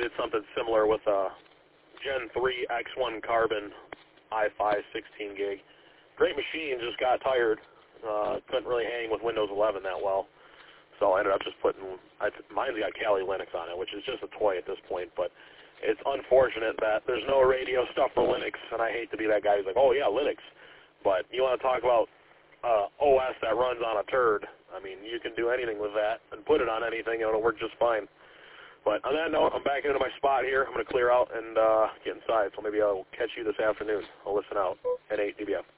did something similar with a Gen 3 X1 Carbon i5 16 gig. Great machine, just got tired. Couldn't really hang with Windows 11 that well. So I ended up just putting, mine's got Kali Linux on it, which is just a toy at this point, but it's unfortunate that there's no radio stuff for Linux, and I hate to be that guy who's like, oh yeah, Linux. But you want to talk about OS that runs on a turd, I mean, you can do anything with that and put it on anything, and it'll work just fine. But on that note, I'm back into my spot here. I'm going to clear out and get inside, so maybe I'll catch you this afternoon. I'll listen out at 8 dBF.